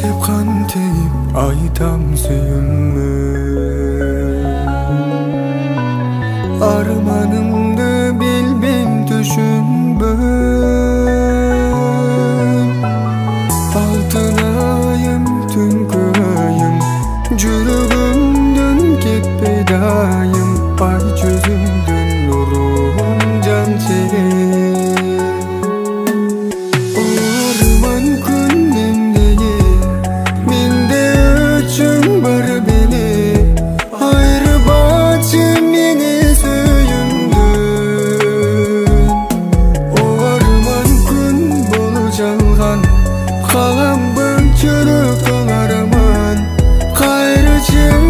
деп кантип айтам сүйүнмө арманымды билбейм түшүнбөйм алтын айым түнкү айым жүрөгүмдөн кетпей дайым ай жүзүңдүн нурун жан арман күн менде өчүң бар беле айрыбачы мени сүйүндүн арман күн болу жалган каламбы жүрөк арман кайры